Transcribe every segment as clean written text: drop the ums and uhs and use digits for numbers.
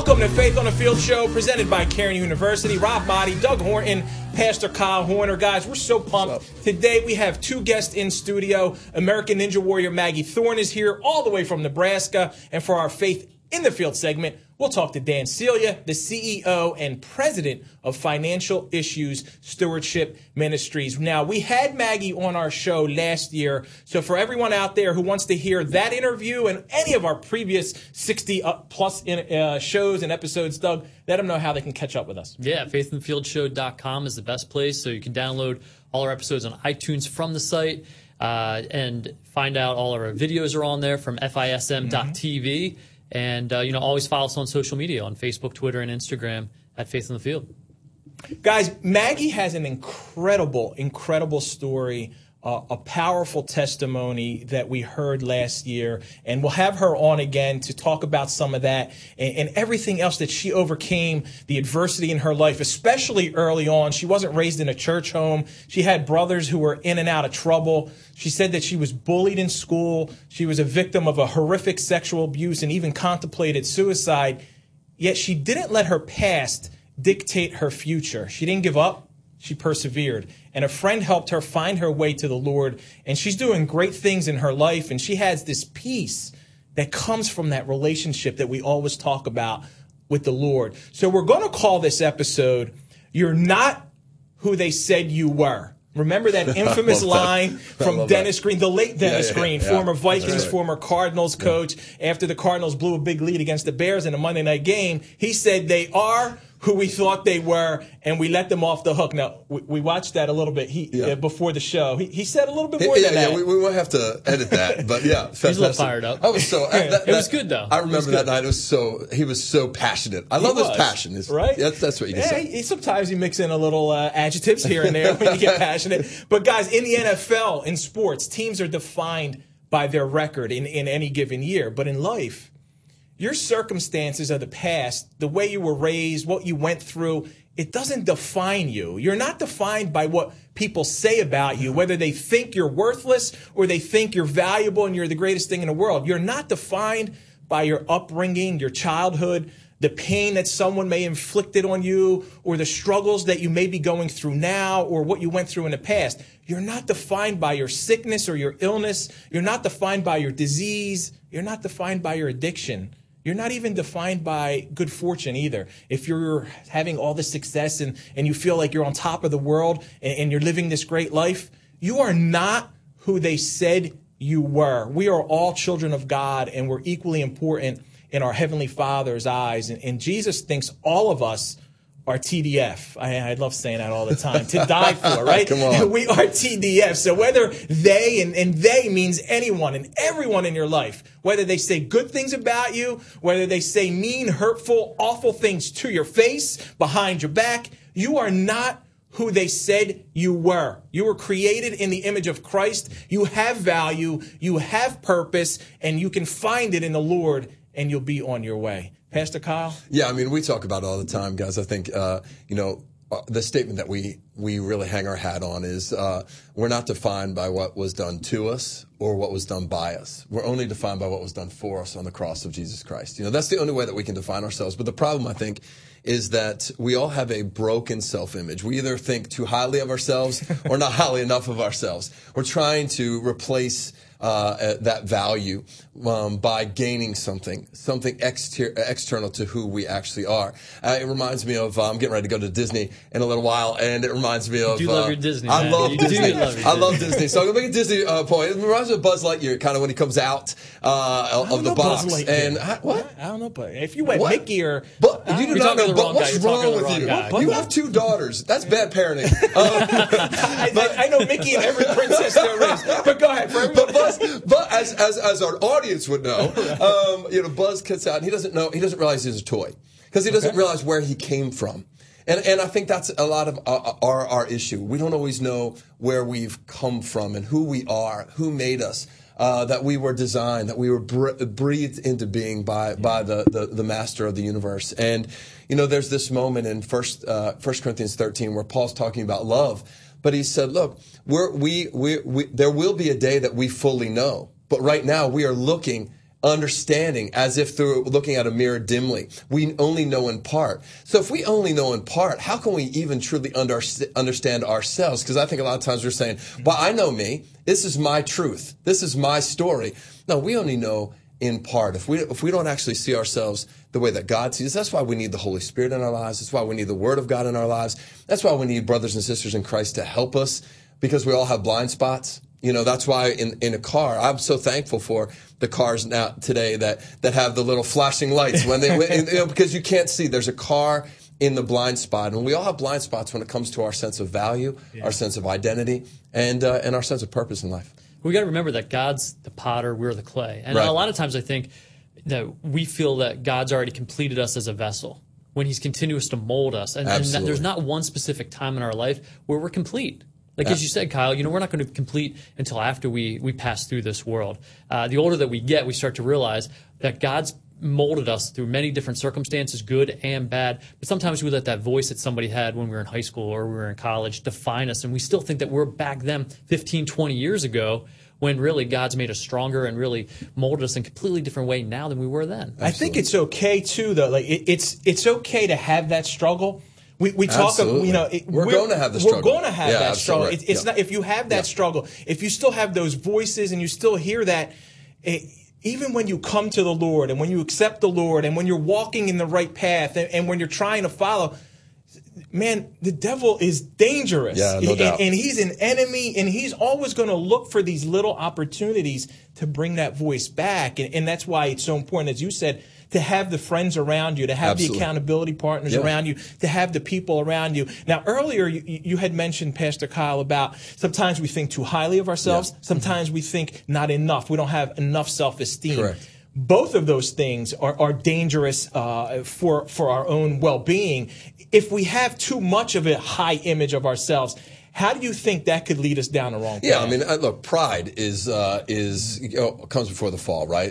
Welcome to Faith on the Field show, presented by Cairn University. Rob Motti, Doug Horton, Pastor Kyle Horner. Guys, we're so pumped. Today we have two guests in studio. American Ninja Warrior Maggie Thorne is here all the way from Nebraska. And for our Faith in the Field segment, we'll talk to Dan Celia, the CEO and president of Financial Issues Stewardship Ministries. Now, we had Maggie on our show last year, so for everyone out there who wants to hear that interview and any of our previous 60-plus shows and episodes, Doug, let them know how they can catch up with us. Yeah, faithinthefieldshow.com is the best place, so you can download all our episodes on iTunes from the site and find out all of our videos are on there from FISM.tv. And, always follow us on social media on Facebook, Twitter, and Instagram at Faith in the Field. Guys, Maggie has an incredible story, a powerful testimony that we heard last year. And we'll have her on again to talk about some of that and everything else that she overcame, the adversity in her life, especially early on. She wasn't raised in a church home. She had brothers who were in and out of trouble. She said that she was bullied in school. She was a victim of a horrific sexual abuse and even contemplated suicide. Yet she didn't let her past dictate her future. She didn't give up. She persevered. And a friend helped her find her way to the Lord. And she's doing great things in her life. And she has this peace that comes from that relationship that we always talk about with the Lord. So we're going to call this episode, "You're Not Who They Said You Were." Remember that infamous line from Dennis Green, the late Dennis Green, former Vikings, former Cardinals coach. After the Cardinals blew a big lead against the Bears in a Monday night game, he said, "They are who we thought they were, and we let them off the hook." Now, we watched that a little bit before the show. He said a little bit more than that. Yeah, we won't have to edit that, but yeah. He's a little fired up. I was so... It was good, though. I remember that night. He was so passionate. I love his passion. Right? That's what you just said. Sometimes you mix in a little adjectives here and there when you get passionate. But guys, in the NFL, in sports, teams are defined by their record in any given year. But in life, your circumstances of the past, the way you were raised, what you went through, it doesn't define you. You're not defined by what people say about you, whether they think you're worthless or they think you're valuable and you're the greatest thing in the world. You're not defined by your upbringing, your childhood, the pain that someone may have inflicted on you, or the struggles that you may be going through now, or what you went through in the past. You're not defined by your sickness or your illness. You're not defined by your disease. You're not defined by your addiction. You're not even defined by good fortune either. If you're having all this success and you feel like you're on top of the world and you're living this great life, you are not who they said you were. We are all children of God, and we're equally important in our Heavenly Father's eyes. And Jesus thinks all of us are TDF. I love saying that all the time. To die for, right? Come on. We are TDF. So whether they, and they means anyone and everyone in your life, whether they say good things about you, whether they say mean, hurtful, awful things to your face, behind your back, you are not who they said you were. You were created in the image of Christ. You have value, you have purpose, and you can find it in the Lord, and you'll be on your way. Pastor Kyle? Yeah, we talk about it all the time, guys. I think, the statement that we really hang our hat on is we're not defined by what was done to us or what was done by us. We're only defined by what was done for us on the cross of Jesus Christ. That's the only way that we can define ourselves. But the problem, I think, is that we all have a broken self-image. We either think too highly of ourselves or not highly enough of ourselves. We're trying to replace that value by gaining something external to who we actually are. It reminds me of I'm getting ready to go to Disney in a little while, and it reminds me of you love your Disney. I love Disney. I love Disney. So I'm gonna make a Disney point. It reminds me of Buzz Lightyear, kind of when he comes out of the box. And what? I don't know, but if you went Mickey or you do not know. But what's wrong with you? You have 2 daughters. That's bad parenting. I know Mickey and every princess there is. But go ahead. But as our audience would know, Buzz gets out and he doesn't realize he's a toy because he doesn't realize where he came from. And I think that's a lot of our issue. We don't always know where we've come from and who we are, who made us, that we were designed, that we were breathed into being by the master of the universe. And, there's this moment in 1 Corinthians 13 where Paul's talking about love. But he said, look, there will be a day that we fully know. But right now we are looking understanding as if through looking at a mirror dimly. We only know in part. So if we only know in part, how can we even truly understand ourselves? Because I think a lot of times we're saying, well, I know me. This is my truth. This is my story. No, we only know in part. If we don't actually see ourselves the way that God sees us, that's why we need the Holy Spirit in our lives. That's why we need the Word of God in our lives. That's why we need brothers and sisters in Christ to help us, because we all have blind spots. That's why in a car, I'm so thankful for the cars now today that have the little flashing lights because you can't see. There's a car in the blind spot, and we all have blind spots when it comes to our sense of value, our sense of identity, and our sense of purpose in life. We got to remember that God's the potter, we're the clay, and a lot of times I think that we feel that God's already completed us as a vessel when He's continuous to mold us, and there's not one specific time in our life where we're complete. Like as you said, Kyle, we're not going to complete until after we pass through this world. The older that we get, we start to realize that God's molded us through many different circumstances, good and bad. But sometimes we let that voice that somebody had when we were in high school or we were in college define us, and we still think that we're back then 15, 20 years ago, when really God's made us stronger and really molded us in a completely different way now than we were then. Absolutely. I think it's okay too, though. Like it's okay to have that struggle. We talk, we're going to have the struggle. We're going to have that struggle. Right. It's not, if you have that struggle, if you still have those voices and you still hear that, even when you come to the Lord and when you accept the Lord and when you're walking in the right path and when you're trying to follow, man, the devil is dangerous. Yeah, no doubt. And he's an enemy, and he's always going to look for these little opportunities to bring that voice back. And that's why it's so important, as you said, to have the friends around you, to have the accountability partners around you, to have the people around you. Now, earlier you had mentioned, Pastor Kyle, about sometimes we think too highly of ourselves. Sometimes we think not enough. We don't have enough self-esteem. Correct. Both of those things are dangerous for our own well-being. If we have too much of a high image of ourselves, how do you think that could lead us down the wrong path? Yeah, I mean, look, pride is comes before the fall, right?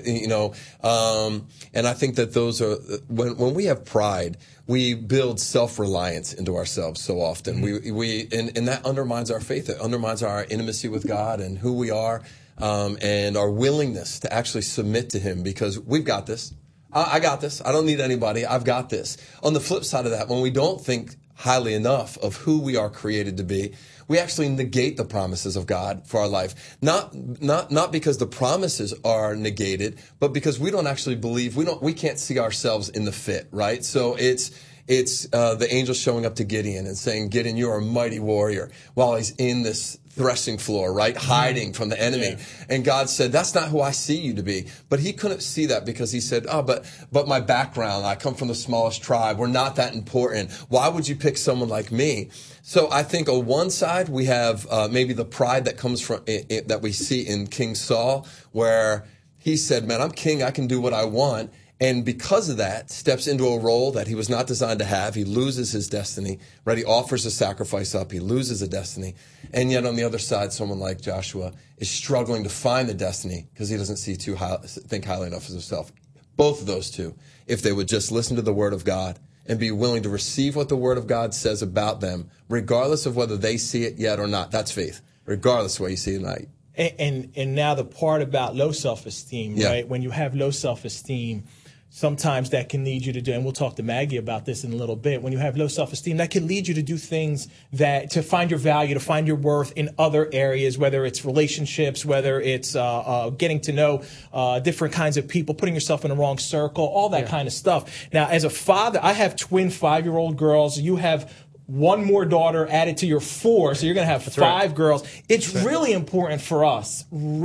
And I think that those are when we have pride, we build self-reliance into ourselves so often. And that undermines our faith. It undermines our intimacy with God and who we are, and our willingness to actually submit to Him, because we've got this. I got this. I don't need anybody. I've got this. On the flip side of that, when we don't think highly enough of who we are created to be, we actually negate the promises of God for our life. Not because the promises are negated, but because we don't actually believe, we can't see ourselves in the fit, right? So it's the angel showing up to Gideon and saying, Gideon, you are a mighty warrior, while he's in this threshing floor, right? Hiding from the enemy. Yeah. And God said, that's not who I see you to be. But he couldn't see that because he said, but my background, I come from the smallest tribe. We're not that important. Why would you pick someone like me? So I think on one side, we have maybe the pride that comes from that we see in King Saul, where he said, man, I'm king. I can do what I want. And because of that, steps into a role that he was not designed to have. He loses his destiny, right? He offers a sacrifice up. He loses a destiny. And yet on the other side, someone like Joshua is struggling to find the destiny because he doesn't think highly enough of himself. Both of those two, if they would just listen to the Word of God and be willing to receive what the Word of God says about them, regardless of whether they see it yet or not. That's faith, regardless of what you see tonight. And now the part about low self-esteem, right? When you have low self-esteem, sometimes that can lead you to do, and we'll talk to Maggie about this in a little bit, when you have low self-esteem, that can lead you to do things to find your value, to find your worth in other areas, whether it's relationships, whether it's getting to know different kinds of people, putting yourself in the wrong circle, all that kind of stuff. Now, as a father, I have twin 5-year-old girls. You have one more daughter added to your 4, so you're going to have 5 girls. It's really important for us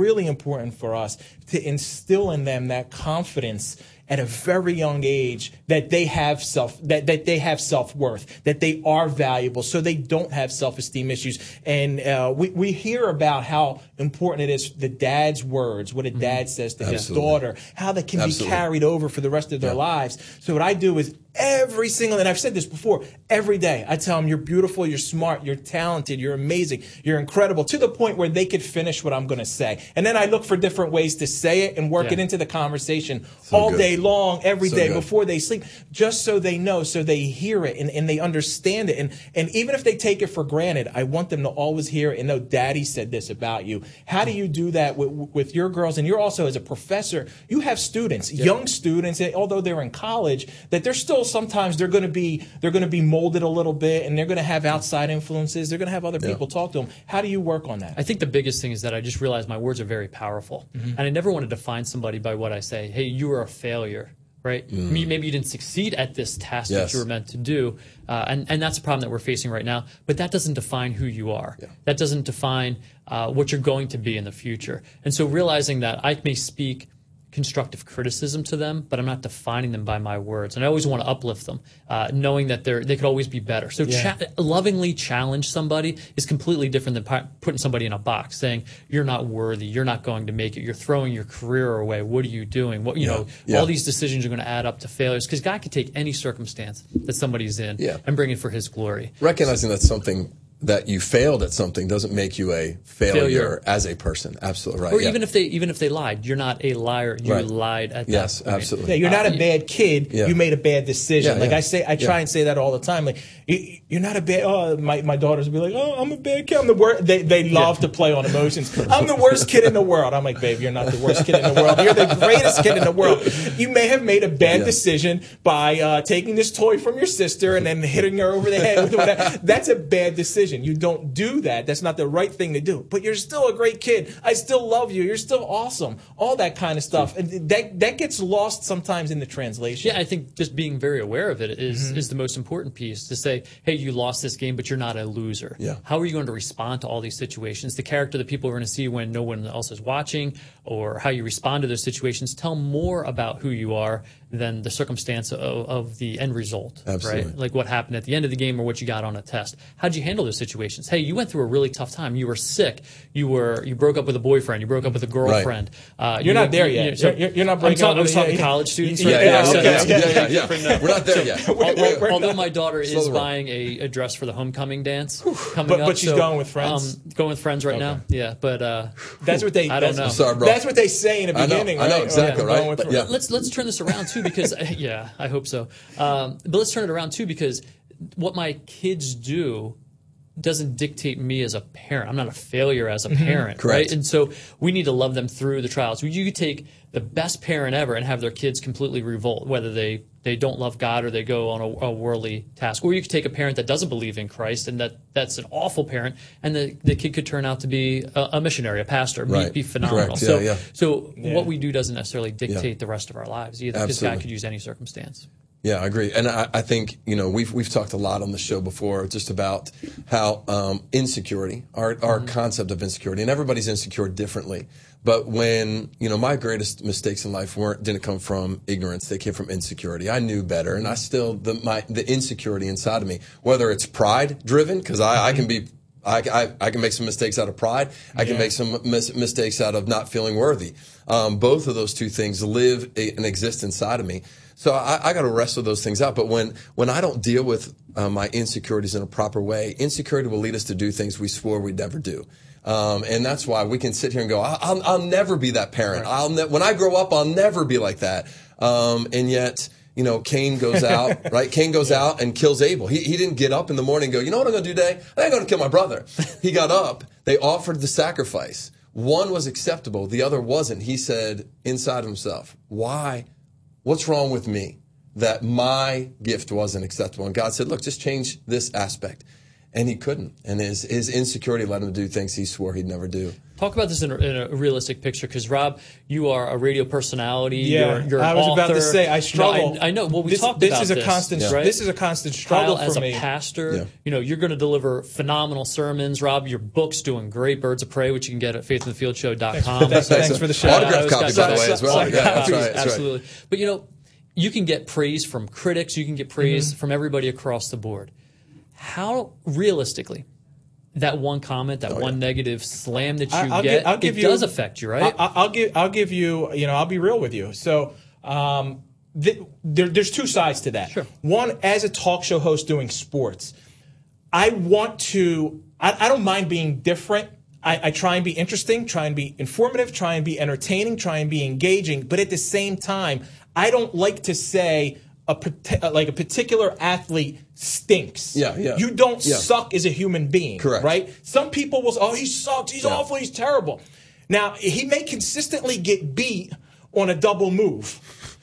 to instill in them that confidence at a very young age that they have self-worth, that they are valuable, so they don't have self-esteem issues. And we hear about how important it is, the dad's words, what a dad says to his daughter, how that can be carried over for the rest of their lives. So what I do is Every single, and I've said this before, every day I tell them you're beautiful, you're smart, you're talented, you're amazing, you're incredible, to the point where they could finish what I'm going to say. And then I look for different ways to say it and work it into the conversation all day long, every day before they sleep, just so they know, so they hear it and they understand it. And even if they take it for granted, I want them to always hear it and know, Daddy said this about you. How do you do that with your girls? And you're also, as a professor, you have students, young students, although they're in college, that they're still sometimes they're going to be molded a little bit, and they're going to have outside influences. They're going to have other people talk to them. How do you work on that? I think the biggest thing is that I just realized my words are very powerful, and I never want to define somebody by what I say. Hey, you were a failure, right? Maybe you didn't succeed at this task that you were meant to do, and that's a problem that we're facing right now. But that doesn't define who you are. That doesn't define what you're going to be in the future. And so realizing that I may speak constructive criticism to them, but I'm not defining them by my words. And I always want to uplift them, knowing that they could always be better. So lovingly challenge somebody is completely different than putting somebody in a box, saying you're not worthy, you're not going to make it, you're throwing your career away. What are you doing? What all these decisions are going to add up to failures, because God could take any circumstance that somebody's in and bring it for His glory. Recognizing that something that you failed at something doesn't make you a failure as a person. Absolutely right. Or even if they lied, you're not a liar. You lied at that point. Yes, absolutely. Yeah, you're not a bad kid. You made a bad decision. I try and say that all the time. Like, you're not a bad. Oh, my daughters will be like, oh, I'm a bad kid. I'm the worst. They love to play on emotions. I'm the worst kid in the world. I'm like, babe, you're not the worst kid in the world. You're the greatest kid in the world. You may have made a bad decision by taking this toy from your sister and then hitting her over the head with whatever. That's a bad decision. You don't do that. That's not the right thing to do. But you're still a great kid. I still love you. You're still awesome. All that kind of stuff. And that gets lost sometimes in the translation. Yeah, I think just being very aware of it is the most important piece, to say, hey, you lost this game, but you're not a loser. Yeah. How are you going to respond to all these situations? The character that people are going to see when no one else is watching, or how you respond to those situations, tell more about who you are than the circumstance of the end result. Absolutely. Right? Like what happened at the end of the game or what you got on a test. How'd you handle those situations? Hey, you went through a really tough time. You were sick. You broke up with a boyfriend. You broke up with a girlfriend. You're not there yet. You're not breaking up. I was talking college students. Yeah. We're not there yet. Although my daughter is buying a dress for the homecoming dance coming up. But she's going with friends? Going with friends right now. Yeah, but that's what they. I don't know. Sorry, bro. That's what they say in the beginning. I know exactly, right? But let's turn this around too, because I hope so. But let's turn it around too, because what my kids do doesn't dictate me as a parent. I'm not a failure as a parent, right? And so we need to love them through the trials. You could take the best parent ever and have their kids completely revolt, whether they don't love God or they go on a worldly task. Or you could take a parent that doesn't believe in Christ, and that's an awful parent, and the kid could turn out to be a missionary, a pastor, be phenomenal. So what we do doesn't necessarily dictate the rest of our lives either, because God could use any circumstance. Yeah, I agree. And I think, we've talked a lot on the show before just about how insecurity, our concept of insecurity, and everybody's insecure differently. But when, my greatest mistakes in life didn't come from ignorance, they came from insecurity. I knew better, and I still, the insecurity inside of me, whether it's pride driven, because I can make some mistakes out of pride. I can make some mistakes out of not feeling worthy. Both of those two things live and exist inside of me. So I got to wrestle those things out. But when I don't deal with my insecurities in a proper way, insecurity will lead us to do things we swore we'd never do. And that's why we can sit here and go, I'll never be that parent. Right. When I grow up, I'll never be like that. And yet, Cain goes out, right? Cain goes out and kills Abel. He didn't get up in the morning and go, you know what I'm going to do today? I'm going to kill my brother. He got up. They offered the sacrifice. One was acceptable. The other wasn't. He said inside himself, why? What's wrong with me that my gift wasn't acceptable? And God said, look, just change this aspect. And he couldn't. And his insecurity led him to do things he swore he'd never do. Talk about this in a realistic picture, because Rob, you are a radio personality. Yeah, you're an I was author. about to say I struggle. I know. Well, we talked this about is a constant. right? This is a constant struggle Kyle, for me. as a pastor, you're going to deliver phenomenal sermons. Rob, your book's doing great. Birds of Prey, which you can get at faithinthefieldshow.com. Thanks for the shout out. Autograph copy, by the way, as well. Yeah, that's right. Absolutely. But you can get praise from critics. You can get praise from everybody across the board. How realistically? That one comment, that one negative slam that you does affect you, right? I'll give you, I'll be real with you. So, there's two sides to that. Sure. One, as a talk show host doing sports, I don't mind being different. I try and be interesting, try and be informative, try and be entertaining, try and be engaging. But at the same time, I don't like to say a particular athlete stinks. Yeah. You don't suck as a human being. Correct. Right? Some people will say, oh, he sucks, he's awful, he's terrible. Now, he may consistently get beat on a double move.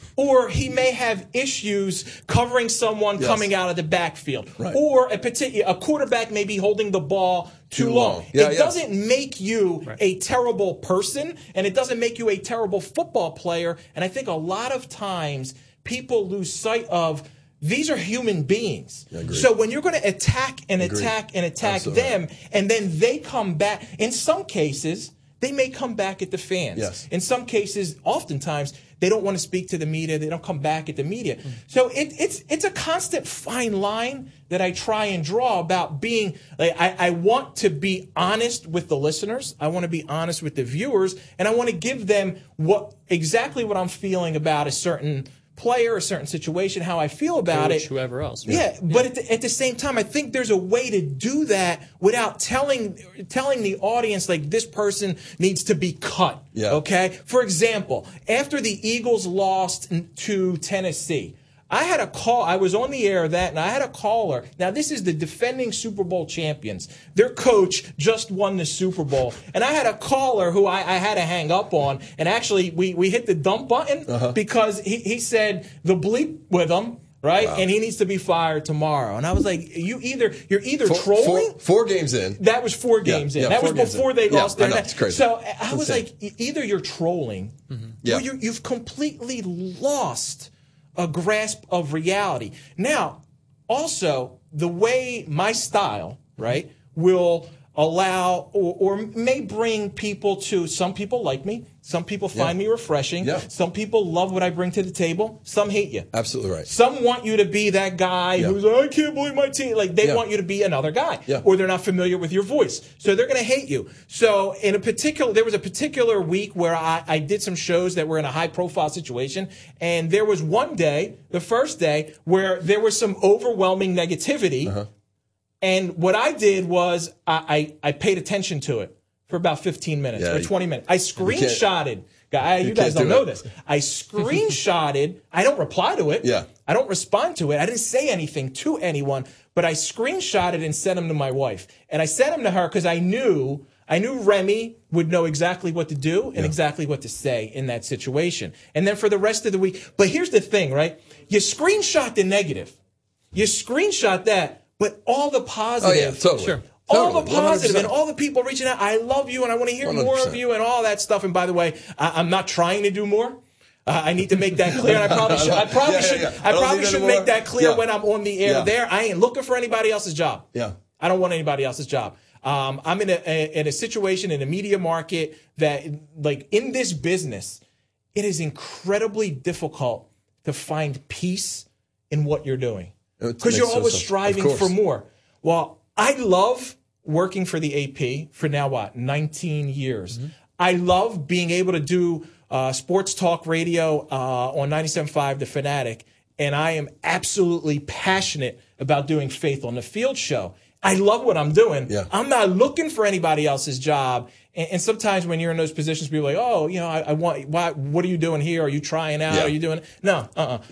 Or he may have issues covering someone coming out of the backfield. Right. Or a quarterback may be holding the ball too long. Yeah, it doesn't make you a terrible person, and it doesn't make you a terrible football player. And I think a lot of times people lose sight of these are human beings. So when you're going to attack Absolutely. them, and then they come back, in some cases, they may come back at the fans. Yes. In some cases, oftentimes, they don't want to speak to the media. They don't come back at the media. So it's a constant fine line that I try and draw about being, like, I want to be honest with the listeners. I want to be honest with the viewers. And I want to give them exactly what I'm feeling about a certain player, a certain situation, how I feel about Coach, it. whoever else. But at the same time, I think there's a way to do that without telling the audience, like, this person needs to be cut. Yeah. Okay? For example, after the Eagles lost to Tennessee, I had a call. I was on the air and I had a caller. Now, this is the defending Super Bowl champions. Their coach just won the Super Bowl. And I had a caller who I had to hang up on. And actually, we hit the dump button because he said the bleep with him, right? Wow. And he needs to be fired tomorrow. And I was like, you're either trolling. Four games in. That was 4 games in. That was before they lost their it's crazy. So I was like, either you're trolling or you've completely lost a grasp of reality. Now, also, the way my style, right, will allow or may bring people to, some people like me, some people find me refreshing, some people love what I bring to the table, some hate you. Absolutely right. Some want you to be that guy who's like, I can't believe my team. Like, they want you to be another guy. Or they're not familiar with your voice. So they're going to hate you. So there was a particular week where I did some shows that were in a high profile situation. And there was one day, the first day, where there was some overwhelming negativity. And what I did was I paid attention to it for about 15 minutes or 20 minutes. I screenshotted. You guys don't know this. I screenshotted. I don't reply to it. I don't respond to it. I didn't say anything to anyone, but I screenshotted and sent them to my wife. And I sent them to her because I knew Remy would know exactly what to do and exactly what to say in that situation. And then for the rest of the week. But here's the thing, right? You screenshot the negative. You screenshot that. But all the positive, all the positive, 100%. And all the people reaching out, I love you and I want to hear 100%. More of you and all that stuff. And by the way, I'm not trying to do more. I need to make that clear. And I probably should. I probably should make that clear when I'm on the air. There, I ain't looking for anybody else's job. I don't want anybody else's job. I'm in a situation in the media market that, like, in this business, it is incredibly difficult to find peace in what you're doing. Because you're always striving for more. Well, I love working for the AP for now, 19 years. I love being able to do sports talk radio on 97.5 The Fanatic. And I am absolutely passionate about doing Faith on the Field show. I love what I'm doing. I'm not looking for anybody else's job. And sometimes when you're in those positions, people are like, oh, I want, what are you doing here? Are you trying out? Are you doing it? No,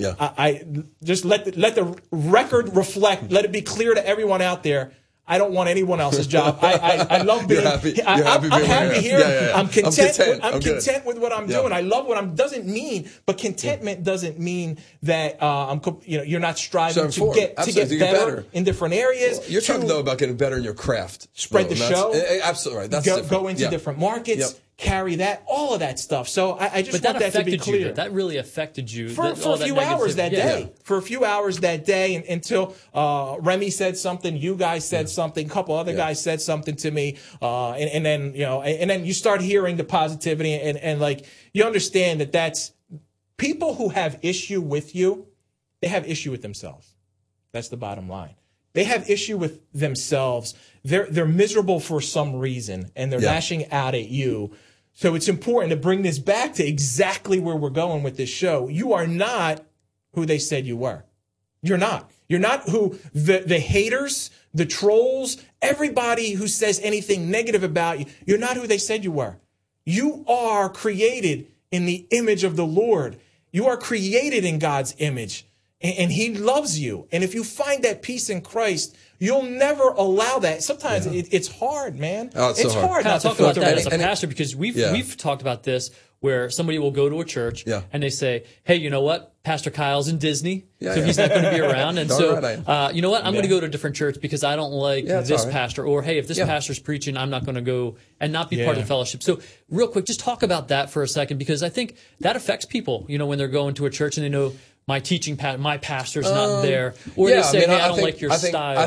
I just let the record reflect, let it be clear to everyone out there. I don't want anyone else's job. I love being. I'm happy here. I'm content. I'm content with what I'm doing. I love what I'm. Doesn't mean, but contentment doesn't mean that you're not striving to get better in different areas. Well, you're talking though about getting better in your craft. Spread the show. Absolutely right. That's go into different markets. Carry that, all of that stuff. So I just want that to be clear. That really affected you. For a few hours that day. For a few hours that day until Remy said something, you guys said something, a couple other guys said something to me. And then you start hearing the positivity and like, you understand that that's people who have issue with you, they have issue with themselves. That's the bottom line. They have issue with themselves. They're miserable for some reason and they're lashing out at you. So it's important to bring this back to exactly where we're going with this show. You are not who they said you were. You're not. You're not who the haters, the trolls, everybody who says anything negative about you, you're not who they said you were. You are created in the image of the Lord. You are created in God's image, and he loves you. And if you find that peace in Christ, you'll never allow that. Sometimes it's hard, man. Oh, it's so hard. I'll talk about that as a pastor, because we've talked about this, where somebody will go to a church and they say, hey, you know what? Pastor Kyle's in Disney, so he's not going to be around. And so, you know what? I'm going to go to a different church because I don't like this pastor. Or, hey, if this pastor's preaching, I'm not going to go and not be part of the fellowship. So real quick, just talk about that for a second, because I think that affects people, you know, when they're going to a church and they know my teaching, my pastor's not there. Or they say, hey, I don't like your style.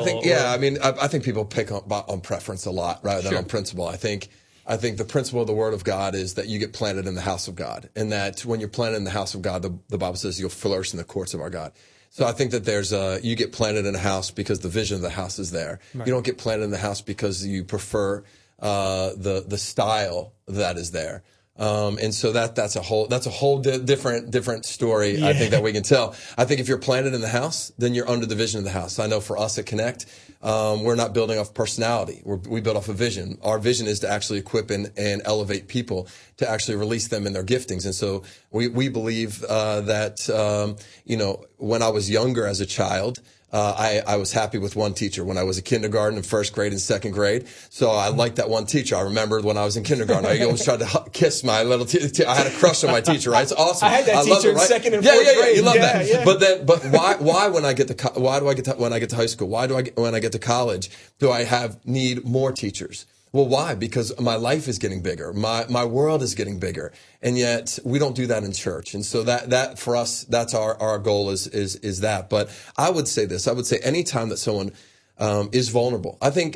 I think people pick on preference a lot rather than on principle. I think the principle of the Word of God is that you get planted in the house of God, and that when you're planted in the house of God, the Bible says you'll flourish in the courts of our God. So I think that you get planted in a house because the vision of the house is there. Right. You don't get planted in the house because you prefer the style that is there. And so that's a whole different story. Yeah. I think that we can tell. I think if you're planted in the house, then you're under the vision of the house. I know for us at Connect, we're not building off personality. We build off a vision. Our vision is to actually equip and elevate people to actually release them in their giftings. And so we believe that when I was younger as a child, I was happy with one teacher when I was in kindergarten and first grade and second grade. So I liked that one teacher. I remember when I was in kindergarten, I always tried to kiss my little teacher. I had a crush on my teacher, right? It's awesome. I had that teacher in second and fourth grade. You love that. Yeah. But why when I get to, when I get to high school? When I get to college, do I need more teachers? Well, why? Because my life is getting bigger. My world is getting bigger. And yet we don't do that in church. And so that for us, that's our goal is that. But I would say this. I would say anytime that someone is vulnerable, I think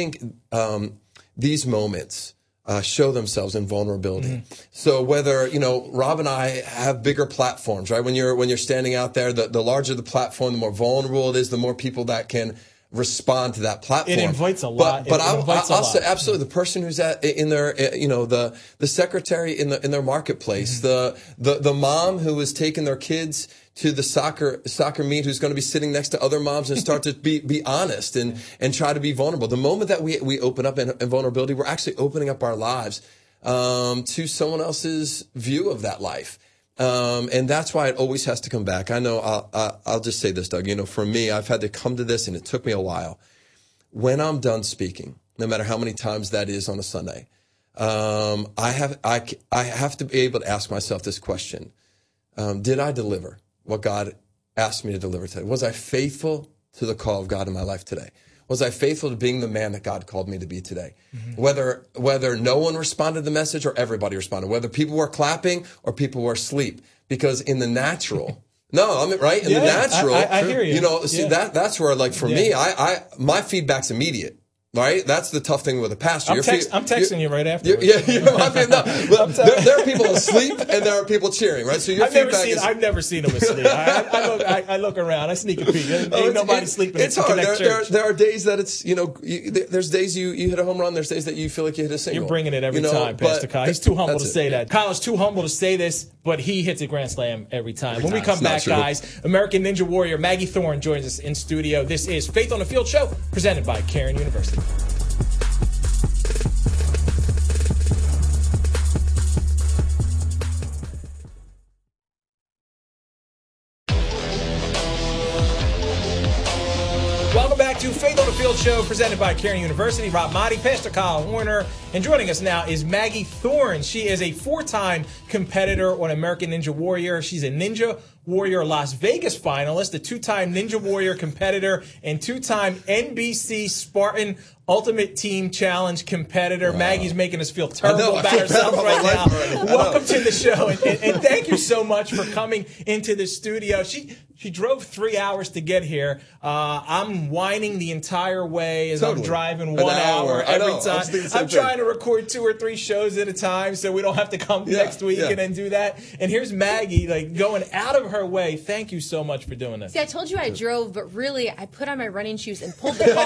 these moments show themselves in vulnerability. Mm-hmm. So whether, Rob and I have bigger platforms, right? When you're standing out there, the larger the platform, the more vulnerable it is, the more people that can respond to that platform. It invites a lot. But I'll say absolutely, the person who's in their, the secretary in their marketplace, mm-hmm. the mom who is taking their kids to the soccer meet, who's going to be sitting next to other moms and start to be honest and try to be vulnerable. The moment that we open up in vulnerability, we're actually opening up our lives to someone else's view of that life. And that's why it always has to come back. I know I'll just say this, Doug. For me, I've had to come to this, and it took me a while. When I'm done speaking, no matter how many times that is on a Sunday, I have to be able to ask myself this question: did I deliver what God asked me to deliver today? Was I faithful to the call of God in my life today? Was I faithful to being the man that God called me to be today? Mm-hmm. Whether no one responded to the message or everybody responded, whether people were clapping or people were asleep, because in the natural, right? In the natural, I hear you. That's where, like, for me, my feedback's immediate. Right? That's the tough thing with a pastor. I'm texting you right after. There are people asleep and there are people cheering, right? So I've never seen them asleep. I look around. I sneak a peek. Ain't nobody sleeping. It's hard. There are days that it's, there's days you hit a home run. There's days that you feel like you hit a single. You're bringing it every time, Pastor Kyle. He's too humble to say that. Kyle's too humble to say this, but he hits a grand slam every time. When we come back, guys, American Ninja Warrior Maggie Thorne joins us in studio. This is Faith on the Field Show, presented by Cairn University. Welcome back to Faith on the Field Show, presented by Cairn University. Rob Motti, Pastor Kyle Horner, and joining us now is Maggie Thorne. She is a 4-time competitor on American Ninja Warrior. She's a Ninja Warrior Las Vegas finalist, a 2-time Ninja Warrior competitor, and 2-time NBC Spartan Ultimate Team Challenge competitor. Wow. Maggie's making us feel terrible about herself right now. Welcome to the show, and thank you so much for coming into the studio. She drove 3 hours to get here. I'm whining the entire way as I'm driving 1 hour every time. I'm trying to record 2 or 3 shows at a time so we don't have to come next week and then do that. And here's Maggie, like, going out of her way. Thank you so much for doing this. See, I told you I drove, but really I put on my running shoes and pulled the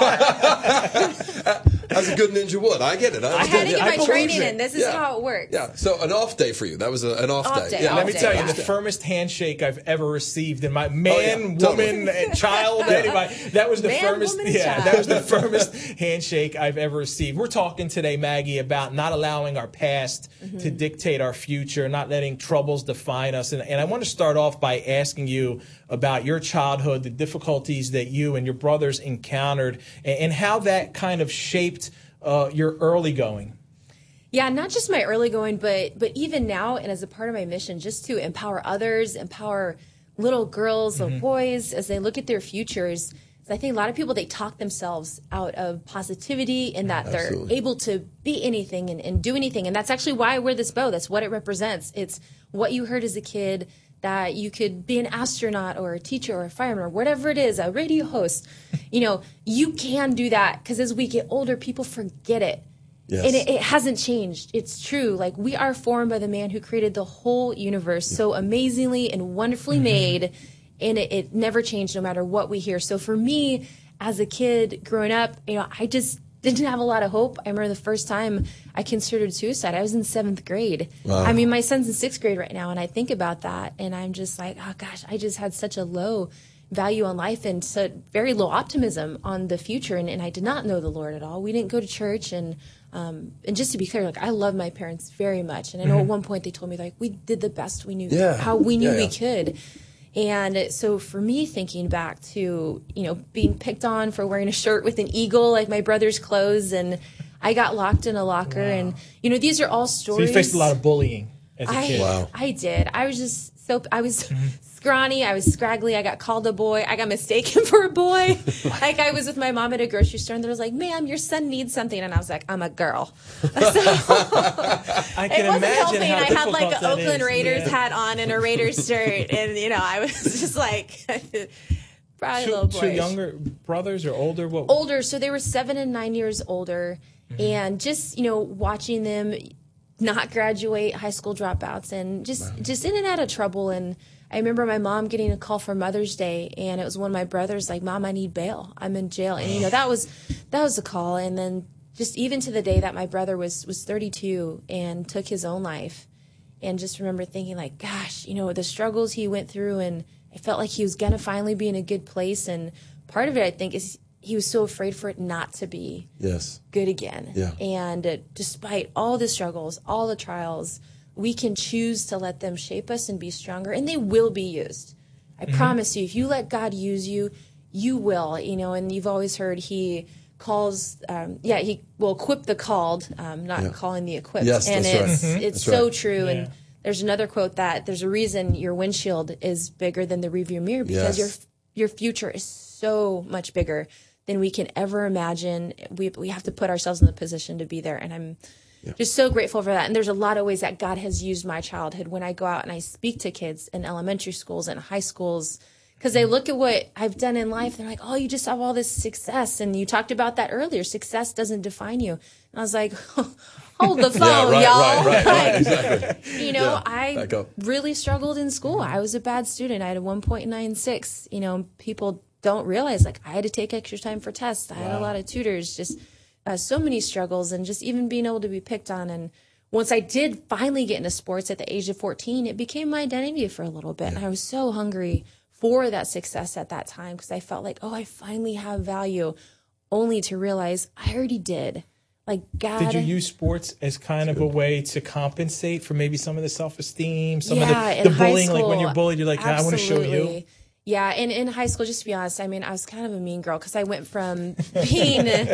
car. As a good ninja would. I get it. I had to get my training in. This is how it works. Yeah. So an off day for you. That was an off day. Yeah. Let me tell you, the firmest handshake I've ever received in my woman, child, anybody. That was the firmest. That was the firmest handshake I've ever received. We're talking today, Maggie, about not allowing our past to dictate our future, not letting troubles define us. And I want to start off by asking you about your childhood, the difficulties that you and your brothers encountered, and how that kind of shaped your early going. Yeah, not just my early going, but even now, and as a part of my mission, just to empower others, empower little girls or boys as they look at their futures. So I think a lot of people, they talk themselves out of positivity and that they're able to be anything and do anything. And that's actually why I wear this bow. That's what it represents. It's what you heard as a kid, that you could be an astronaut or a teacher or a fireman or whatever it is, a radio host. You can do that, because as we get older, people forget it. Yes. And it hasn't changed. It's true. Like, we are formed by the man who created the whole universe so amazingly and wonderfully made, and it never changed no matter what we hear. So for me, as a kid growing up, I just didn't have a lot of hope. I remember the first time I considered suicide, I was in 7th grade. Wow. I mean, my son's in 6th grade right now, and I think about that, and I'm just like, oh gosh, I just had such a low value on life and very low optimism on the future, and I did not know the Lord at all. We didn't go to church, and just to be clear, like, I love my parents very much, and I know at one point they told me, like, we did the best we knew, how we knew we could. And so for me, thinking back to, being picked on for wearing a shirt with an eagle, like my brother's clothes, and I got locked in a locker, and, these are all stories. So you faced a lot of bullying as a kid. Wow. I did. I was just I was scrawny, I was scraggly, I got called a boy, I got mistaken for a boy. Like, I was with my mom at a grocery store, and there was like, ma'am, your son needs something, and I was like, I'm a girl. So I can imagine helping. how I had like difficult an Oakland Raiders hat on and a Raiders shirt, and I was just like, probably a little boyish. 2 younger brothers or older? Older, so they were 7 and 9 years older, and just watching them not graduate, high school dropouts, and just in and out of trouble. And I remember my mom getting a call for Mother's Day, and it was one of my brothers, like, Mom, I need bail. I'm in jail. And, that was a call. And then just even to the day that my brother was 32 and took his own life, and just remember thinking, like, gosh, the struggles he went through, and I felt like he was going to finally be in a good place. And part of it, I think, is he was so afraid for it not to be good again. Yeah. And despite all the struggles, all the trials, we can choose to let them shape us and be stronger, and they will be used. I promise you, if you let God use you, you will, and you've always heard he calls, he will equip the called, not calling the equipped. Yes, and that's it's so true. Yeah. And there's another quote that there's a reason your windshield is bigger than the rearview mirror, because your future is so much bigger than we can ever imagine. We have to put ourselves in the position to be there, and I'm just so grateful for that. And there's a lot of ways that God has used my childhood when I go out and I speak to kids in elementary schools and high schools, because they look at what I've done in life. They're like, oh, you just have all this success. And you talked about that earlier. Success doesn't define you. And I was like, hold the phone, y'all. Right, exactly. I really struggled in school. I was a bad student. I had a 1.96. People don't realize, like, I had to take extra time for tests. I had a lot of tutors, just so many struggles, and just even being able to be picked on. And once I did finally get into sports at the age of 14, it became my identity for a little bit. And I was so hungry for that success at that time, because I felt like, oh, I finally have value, only to realize I already did. Like, God. Did you use sports as kind of a way to compensate for maybe some of the self-esteem, some of the bullying? Like, when you're bullied, you're like, I want to show you. Yeah, and in high school, just to be honest, I mean, I was kind of a mean girl, because I went from being,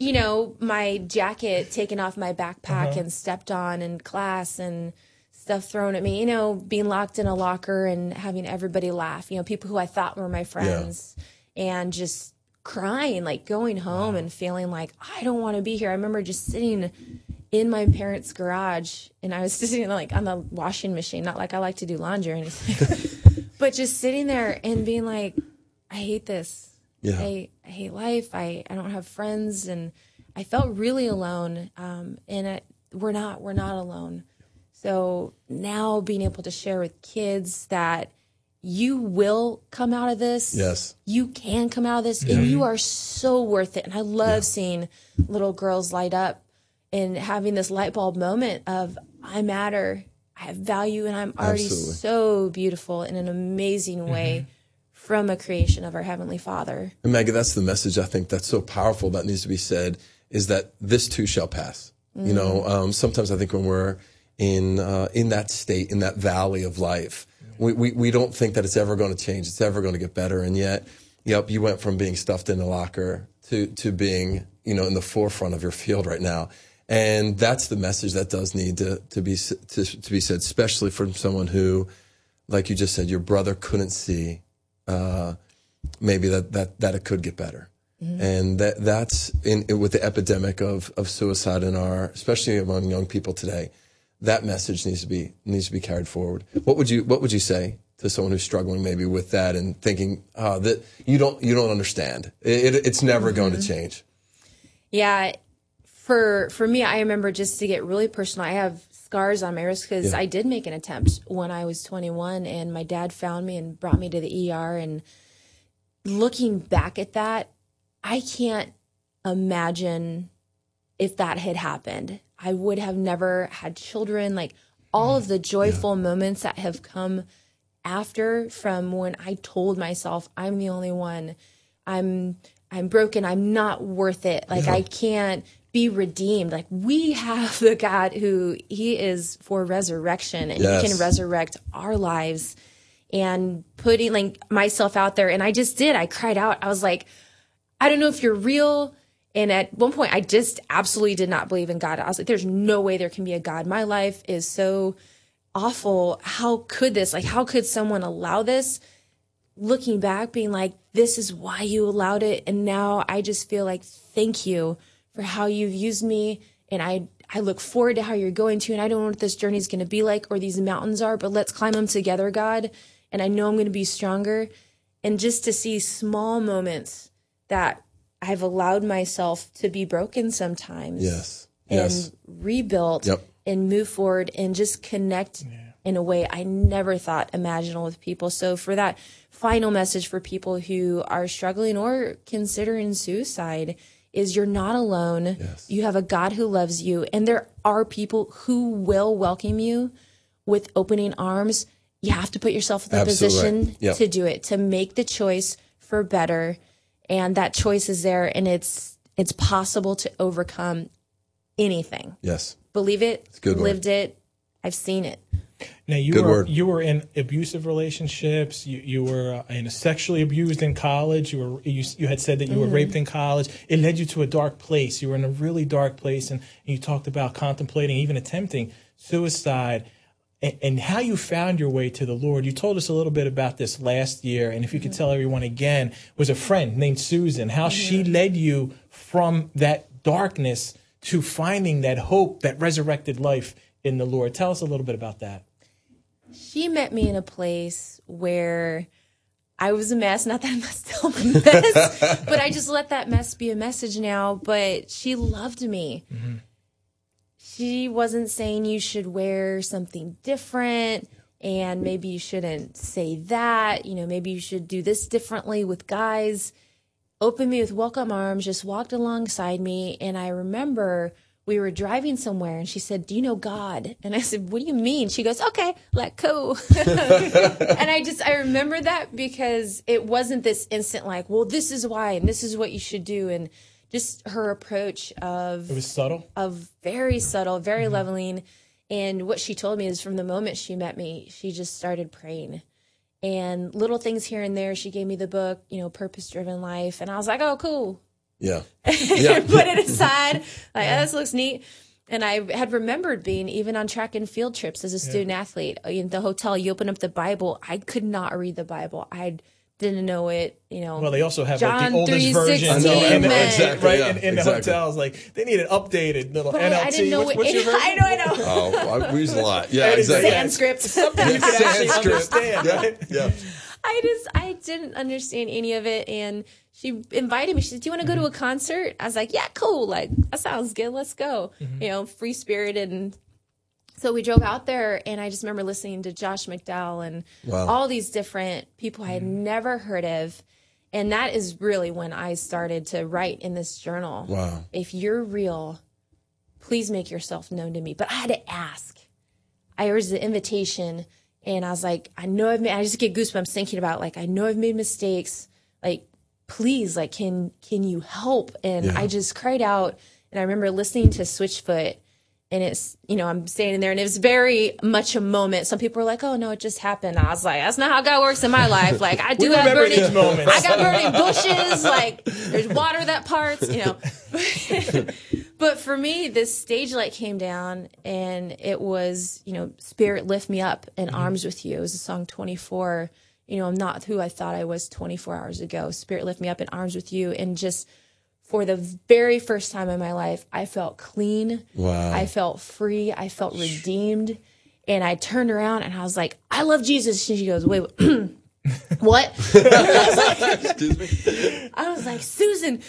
my jacket taken off my backpack and stepped on in class, and stuff thrown at me, being locked in a locker and having everybody laugh, people who I thought were my friends, and just crying, like going home and feeling like, I don't want to be here. I remember just sitting in my parents' garage, and I was sitting like on the washing machine, not like I like to do laundry or anything. But just sitting there and being like, I hate this. Yeah. I hate life. I don't have friends, and I felt really alone. We're not alone. So now being able to share with kids that you will come out of this. Yes. You can come out of this, and you are so worth it. And I love seeing little girls light up and having this light bulb moment of, I matter, I have value, and I'm already Absolutely. so beautiful in an amazing way from a creation of our Heavenly Father. And Maggie, that's the message I think that's so powerful that needs to be said, is that this too shall pass. You know, sometimes I think when we're in that state, in that valley of life, we don't think that it's ever going to change, it's ever going to get better. And yet, you went from being stuffed in a locker to being, in the forefront of your field right now. And that's the message that does need to be said, especially from someone who, like you just said, your brother couldn't see maybe that it could get better. And that's with the epidemic of suicide especially among young people today, that message needs to be carried forward. What would you say to someone who's struggling maybe with that and thinking that you don't understand? It's never going to change. Yeah, for me, I remember, just to get really personal, I have scars on my wrist because I did make an attempt when I was 21, and my dad found me and brought me to the ER. And looking back at that, I can't imagine if that had happened. I would have never had children. Like, all of the joyful moments that have come after, from when I told myself I'm the only one, I'm broken, I'm not worth it, like I can't be redeemed. Like, we have the God who, he is for resurrection, and he can resurrect our lives. And putting like myself out there, and I cried out. I was like, I don't know if you're real. And at one point, I just absolutely did not believe in God. I was like, there's no way there can be a God. My life is so awful. How could this? Like, how could someone allow this? Looking back, being like, this is why you allowed it. And now I just feel like, thank you for how you've used me. And I look forward to how you're going to. And I don't know what this journey is going to be like, or these mountains are, but let's climb them together, God. And I know I'm going to be stronger. And just to see small moments that I've allowed myself to be broken sometimes, and rebuilt, and move forward, and just connect in a way I never thought imaginable with people. So for that final message for people who are struggling or considering suicide is, you're not alone. You have a God who loves you, and there are people who will welcome you with opening arms. You have to put yourself in the position to do it, to make the choice for better. And that choice is there, and it's possible to overcome anything. Yes. Believe it, lived it, I've seen it. Now, you were in abusive relationships. You were sexually abused in college. You had said that you were raped in college. It led you to a dark place. You were in a really dark place, and you talked about contemplating, even attempting suicide, and how you found your way to the Lord. You told us a little bit about this last year, and if you could tell everyone again, was a friend named Susan, how she led you from that darkness to finding that hope, that resurrected life in the Lord. Tell us a little bit about that. She met me in a place where I was a mess. Not that I'm still a mess, but I just let that mess be a message now. But she loved me. She wasn't saying you should wear something different, and maybe you shouldn't say that. Maybe you should do this differently with guys. Opened me with welcome arms, just walked alongside me. And I remember we were driving somewhere, and she said, "Do you know God?" And I said, "What do you mean?" She goes, "Okay, let go." And I remember that because it wasn't this instant like, well, this is why, and this is what you should do. And just her approach it was subtle, very subtle, very leveling. And what she told me is, from the moment she met me, she just started praying. And little things here and there. She gave me the book, Purpose Driven Life. And I was like, oh, cool. Yeah. Put it aside. Like, oh, this looks neat. And I had remembered being even on track and field trips as a student athlete. In the hotel, you open up the Bible. I could not read the Bible. I'd didn't know it, you know. Well, they also have John like the oldest version, 3:16 in the, Exactly, right yeah, in the exactly. hotels. Like they need an updated little But NLT. I didn't know What's your version? I know. Oh, we use a lot. Yeah, It is exactly. Sanskrit. Something you can actually Sanskrit. understand, right? Yeah. I didn't understand any of it, and she invited me. She said, "Do you want to go to a concert?" I was like, "Yeah, cool. Like that sounds good. Let's go." You know, free spirited, and so we drove out there, and I just remember listening to Josh McDowell and Wow. all these different people I had never heard of, and that is really when I started to write in this journal. Wow. If you're real, please make yourself known to me. But I had to ask. I was the invitation. And I was like, I just get goosebumps thinking about, like, I know I've made mistakes. Like, please, like, can you help? And I just cried out. And I remember listening to Switchfoot, and it's, you know, I'm standing there, and it was very much a moment. Some people were like, oh, no, it just happened. I was like, that's not how God works in my life. Like, I do have remember burning these moments. I got burning bushes. Like, there's water that parts, you know. But for me, this stage light came down, and it was, you know, Spirit Lift Me Up in Arms with You. It was a song 24. You know, I'm not who I thought I was 24 hours ago. Spirit Lift Me Up in Arms with You. And just for the very first time in my life, I felt clean. Wow. I felt free. I felt redeemed. And I turned around, and I was like, I love Jesus. And she goes, wait. What? Excuse me. I was like, Susan,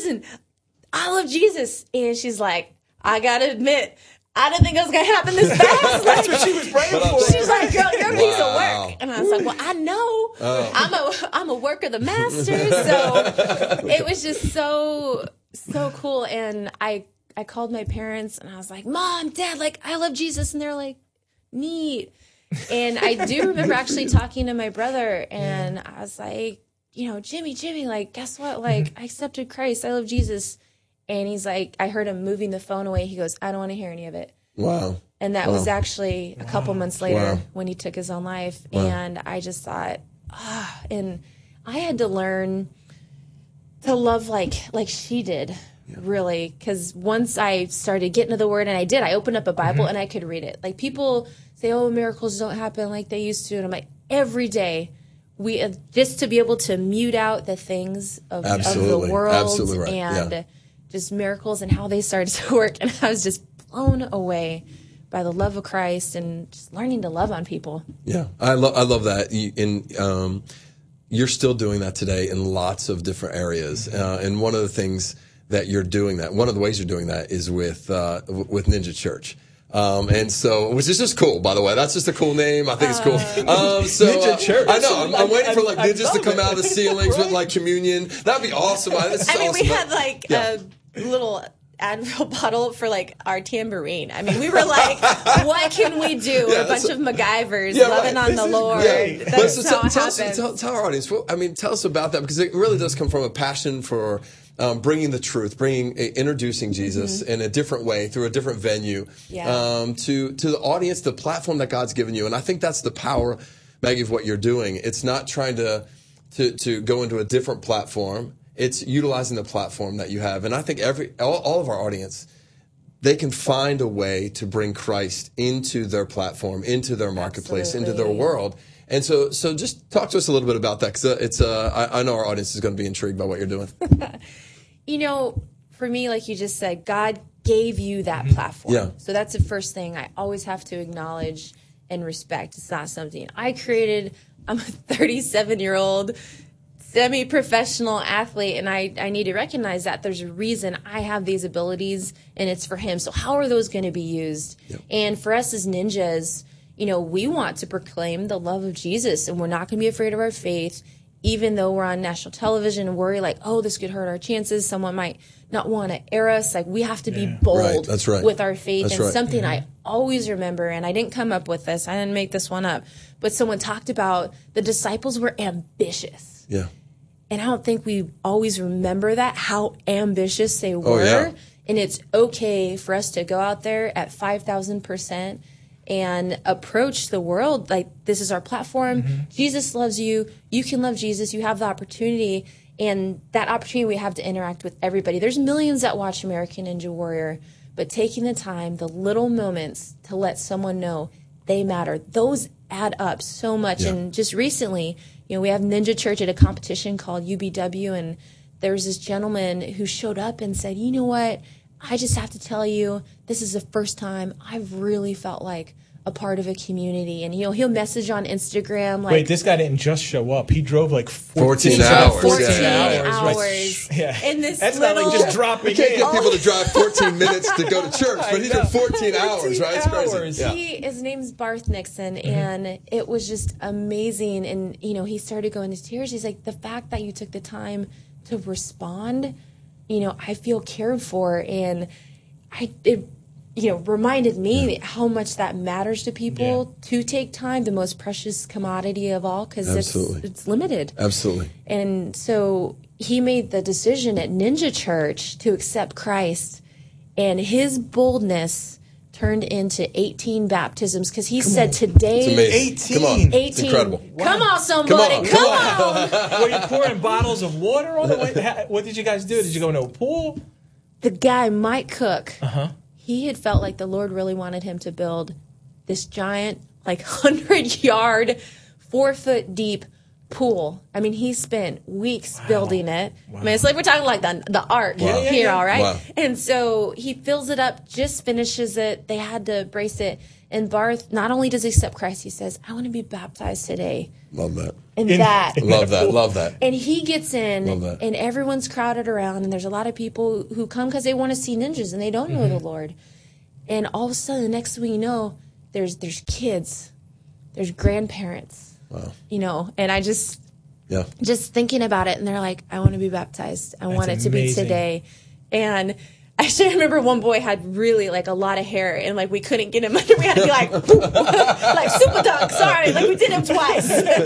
I love Jesus. And she's like, I got to admit, I didn't think it was going to happen this fast. That's what she was praying for. She's like, girl, you're a piece of Wow. work. And I was like, well, I know. I'm a work of the master. So it was just so cool. And I called my parents, and I was like, Mom, Dad, like, I love Jesus. And they're like, neat. And I do remember actually talking to my brother, and I was like, you know, Jimmy, like, guess what? Like, I accepted Christ. I love Jesus. And he's like, I heard him moving the phone away. He goes, I don't want to hear any of it. Wow. And that was actually a couple months later Wow. when he took his own life. And I just thought, and I had to learn to love like she did, really. Because once I started getting to the Word, and I did, I opened up a Bible and I could read it. Like, people say, oh, miracles don't happen like they used to. And I'm like, every day, we just to be able to mute out the things of the world. Absolutely right. And just miracles and how they started to work. And I was just blown away by the love of Christ and just learning to love on people. Yeah, I love that. You're still doing that today in lots of different areas. And one of the things that you're doing that, one of the ways you're doing that is with Ninja Church. And so, which is just cool, by the way. That's just a cool name. I think it's cool. Ninja Church. I know. I'm waiting for like I ninjas to love come it. out of the ceilings with like communion. That'd be awesome. We had like a little Advil bottle for like our tambourine. I mean, we were like, what can we do? We're a bunch of MacGyvers loving on the Lord. That's how it happens. Tell our audience, tell us about that, because it really does come from a passion for bringing the truth, introducing Jesus in a different way through a different venue to the audience, the platform that God's given you. And I think that's the power, Maggie, of what you're doing. It's not trying to go into a different platform. It's utilizing the platform that you have. And I think all of our audience, they can find a way to bring Christ into their platform, into their marketplace, into their world. And so just talk to us a little bit about that, because I know our audience is going to be intrigued by what you're doing. You know, for me, like you just said, God gave you that platform. Yeah. So that's the first thing I always have to acknowledge and respect. It's not something I created. I'm a 37-year-old semi-professional athlete, and I need to recognize that there's a reason I have these abilities, and it's for Him. So how are those going to be used? Yep. And for us as ninjas, you know, we want to proclaim the love of Jesus, and we're not going to be afraid of our faith, even though we're on national television and worry like, oh, this could hurt our chances. Someone might not want to air us. Like, we have to be bold with our faith. And something I always remember, and I didn't come up with this, I didn't make this one up, but someone talked about the disciples were ambitious. Yeah. And I don't think we always remember that, how ambitious they were. Oh, yeah. And it's okay for us to go out there at 5,000% and approach the world like this is our platform. Jesus loves you. You can love Jesus. You have the opportunity. And that opportunity we have to interact with everybody. There's millions that watch American Ninja Warrior, but taking the time, the little moments to let someone know they matter, those add up so much. Yeah. And just recently, we have Ninja Church at a competition called UBW, and there was this gentleman who showed up and said, you know what, I just have to tell you, this is the first time I've really felt like a part of a community. And he'll message on Instagram like, wait, this guy didn't just show up. He drove like 14 hours. hours. 14 Yeah. hours. Right. Yeah. And this That's not like just dropping We can't in. get people to drive 14 minutes to go to church, but he I know. did 14 hours, right? It's crazy. hours. Yeah. His name's Barth Nixon, and it was just amazing. And, he started going to tears. He's like, the fact that you took the time to respond, I feel cared for. And it reminded me how much that matters to people to take time, the most precious commodity of all, because it's limited. Absolutely. And so he made the decision at Ninja Church to accept Christ, and his boldness turned into 18 baptisms, because he said today, It's amazing. 18. Come on. 18. It's incredible. Come on, somebody. Come Come on. Were you pouring bottles of water on the way? What did you guys do? Did you go into a pool? The guy, Mike Cook, he had felt like the Lord really wanted him to build this giant, 100-yard, 4-foot deep pool. I mean, he spent weeks building it. Wow. I mean, it's like we're talking like the ark here, all right? Wow. And so he fills it up, just finishes it. They had to brace it. And Barth, not only does he accept Christ, he says, I want to be baptized today. Love that. Love that. And he gets in, Love that. and everyone's crowded around, and there's a lot of people who come because they want to see ninjas, and they don't know the Lord. And all of a sudden, the next thing you know, there's kids, there's grandparents, and I just thinking about it, and they're like, I want to be baptized. I want it to be today. And actually, I remember one boy had really a lot of hair, and we couldn't get him under. We had to be like super dunk. Sorry, we did him twice.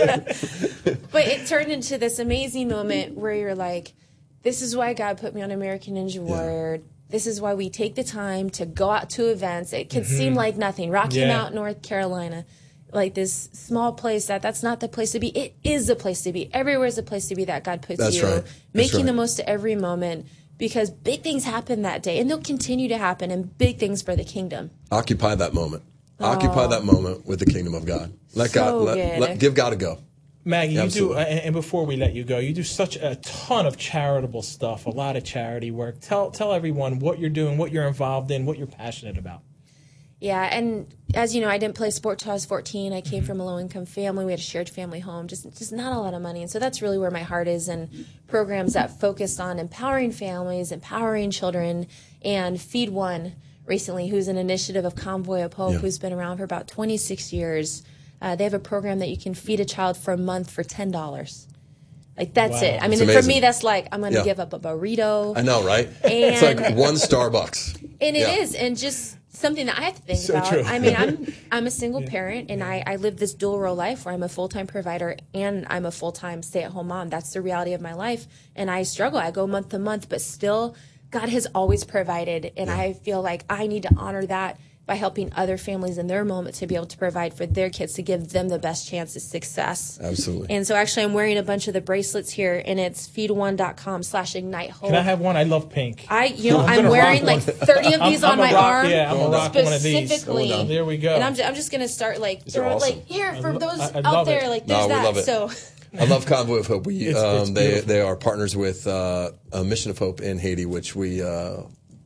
But it turned into this amazing moment where you're like, this is why God put me on American Ninja Warrior. This is why we take the time to go out to events. It can seem like nothing. Rocky Mount, North Carolina, this small place that's not the place to be. It is the place to be. Everywhere is a place to be that God puts That's you. right. Making the most of every moment. Because big things happen that day, and they'll continue to happen, and big things for the kingdom. Occupy that moment. Occupy that moment with the kingdom of God. Give God a go. Maggie, Absolutely. you do, and before we let you go, you do such a ton of charitable stuff, a lot of charity work. Tell everyone what you're doing, what you're involved in, what you're passionate about. Yeah, and as you know, I didn't play sport till I was 14. I came from a low-income family. We had a shared family home, just not a lot of money. And so that's really where my heart is, and programs that focused on empowering families, empowering children, and Feed One recently, who's an initiative of Convoy of Hope, who's been around for about 26 years. They have a program that you can feed a child for a month for $10. That's it. I mean, for me, that's I'm going to give up a burrito. I know, right? And it's like one Starbucks. And it is, and just something that I have to think about. True. I mean, I'm a single parent, and I live this dual role life where I'm a full-time provider and I'm a full-time stay-at-home mom. That's the reality of my life, and I struggle. I go month to month, but still, God has always provided, and I feel like I need to honor that by helping other families in their moment to be able to provide for their kids, to give them the best chance of success. Absolutely. And so actually I'm wearing a bunch of the bracelets here, and it's feedone.com/ignite hope. Can I have one? I love pink. I'm wearing 30 of these on my arm. Yeah, I'm going to rock one of these. Specifically. There we go. And I'm just going to start throwing awesome. Here for those I out love there, it. there's we that. love it. So I love Convoy of Hope. We It's beautiful. they are partners with Mission of Hope in Haiti, which we're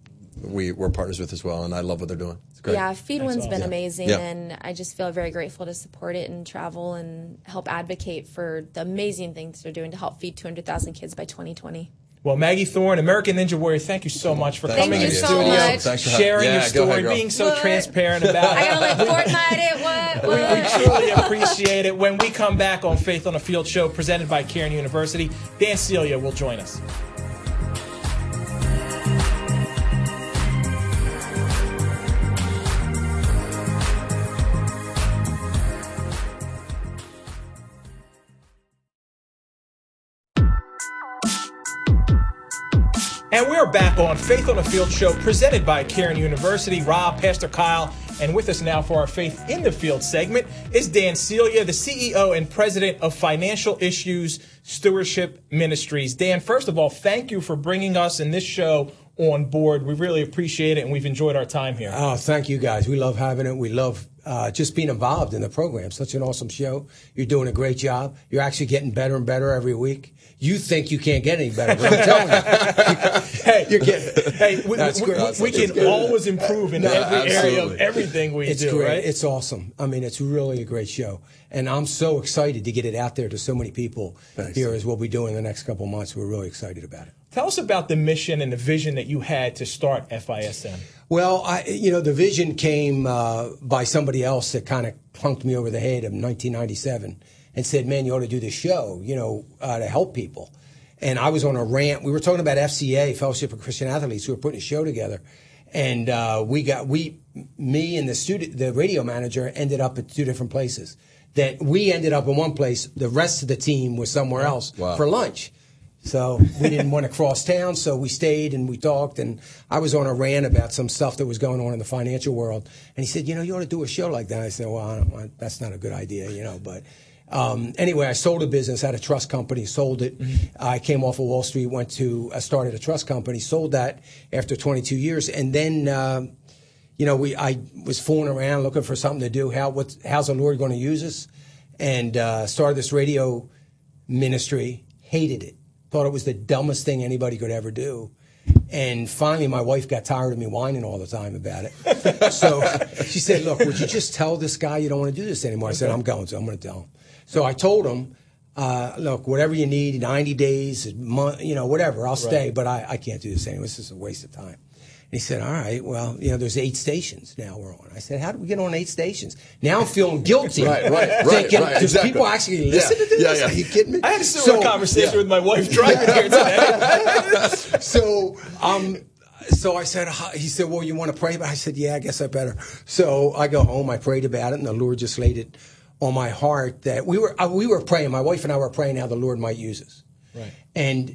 partners with as well, and I love what they're doing. It's great. yeah, Feed One's been amazing, Yeah. and I just feel very grateful to support it and travel and help advocate for the amazing things they're doing to help feed 200,000 kids by 2020. Well, Maggie Thorne, American Ninja Warrior, thank you so much for Thank coming you in so studio, much. Thanks for sharing your go story, ahead, girl. being so What? transparent about I it. gotta Fortnite it. What? We truly appreciate it. When we come back on Faith on the Field show presented by Cairn University, Dan Celia will join us. And we're back on Faith on the Field show presented by Cairn University. Rob, Pastor Kyle, and with us now for our Faith in the Field segment is Dan Celia, the CEO and president of Financial Issues Stewardship Ministries. Dan, first of all, thank you for bringing us in this show on board. We really appreciate it, and we've enjoyed our time here. Oh, thank you guys. We love having it. We love just being involved in the program. Such an awesome show. You're doing a great job. You're actually getting better and better every week. You think you can't get any better, but I'm telling you. You're getting. Hey, That's great. we can always improve in every area of everything we It's do, great. right? It's awesome. I mean, it's really a great show. And I'm so excited to get it out there to so many people here as we'll be doing the next couple of months. We're really excited about it. Tell us about the mission and the vision that you had to start FISM. Well, the vision came by somebody else that kind of plunked me over the head in 1997 and said, man, you ought to do this show, to help people. And I was on a rant. We were talking about FCA, Fellowship of Christian Athletes, who were putting a show together. And me and the radio manager ended up at two different places. That we ended up in one place. The rest of the team was somewhere else for lunch. So we didn't want to cross town, so we stayed and we talked. And I was on a rant about some stuff that was going on in the financial world. And he said, you ought to do a show like that. I said, well, that's not a good idea, But anyway, I sold a business, had a trust company, sold it. Mm-hmm. I came off of Wall Street, started a trust company, sold that after 22 years. And then, I was fooling around looking for something to do. How's the Lord going to use us? And started this radio ministry, hated it. Thought it was the dumbest thing anybody could ever do. And finally, my wife got tired of me whining all the time about it. So she said, look, would you just tell this guy you don't want to do this anymore? I said, I'm going to. I'm going to tell him. So I told him, look, whatever you need, 90 days, a month, whatever, I'll stay. But I can't do this anymore. This is a waste of time. And he said, all right, well, there's 8 stations now we're on. I said, how did we get on 8 stations? Now I'm feeling guilty. Right. Thinking, Right, does people actually listen to this? Yeah. Are you kidding me? I had a similar conversation with my wife driving here today. So I said, he said, well, you want to pray about it? I said, yeah, I guess I better. So I go home, I prayed about it, and the Lord just laid it on my heart that we were praying. My wife and I were praying how the Lord might use us. Right. And,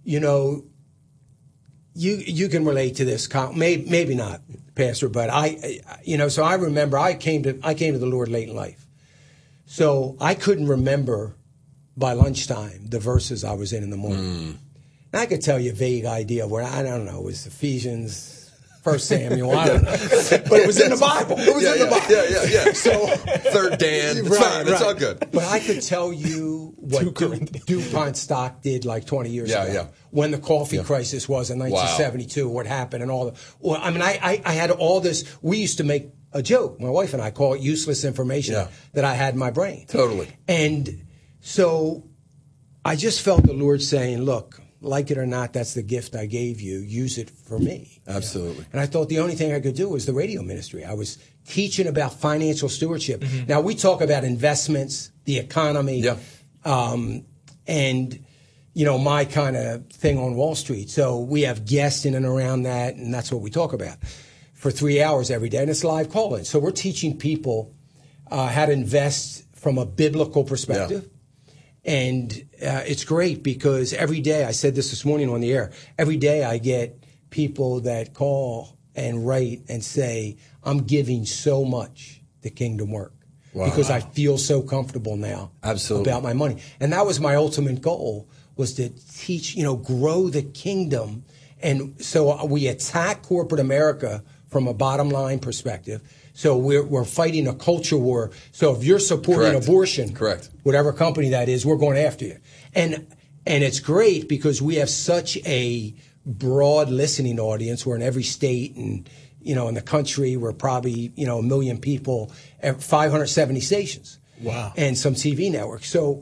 you can relate to this, maybe not, Pastor, but so I remember I came to the Lord late in life. So I couldn't remember by lunchtime the verses I was in the morning. And I could tell you a vague idea of where, I don't know, it was Ephesians, 1 Samuel, I don't know. But it was in the Bible. It was in the Bible. Yeah. So, Third Dan. It's fine. It's all good. But I could tell you what DuPont stock did like 20 years ago. Yeah. When the coffee crisis was in 1972, what happened and all the... Well, I mean, I had all this... We used to make a joke, my wife and I, call it useless information that I had in my brain. Totally. And so I just felt the Lord saying, look, like it or not, that's the gift I gave you. Use it for me. Absolutely. And I thought the only thing I could do was the radio ministry. I was teaching about financial stewardship. Mm-hmm. Now, we talk about investments, the economy, and, my kind of thing on Wall Street. So we have guests in and around that, and that's what we talk about for 3 hours every day, and it's live call-in. So we're teaching people how to invest from a biblical perspective. Yeah. And it's great because every day, I said this morning on the air, every day I get people that call and write and say, I'm giving so much to Kingdom Work because I feel so comfortable now about my money. And that was my ultimate goal, was to teach, grow the kingdom. And so we attack corporate America from a bottom line perspective. So we're fighting a culture war. So if you're supporting abortion, whatever company that is, we're going after you. And it's great because we have such a broad listening audience. We're in every state and, in the country. We're probably, 1 million people, 570 stations. Wow. And some TV networks. So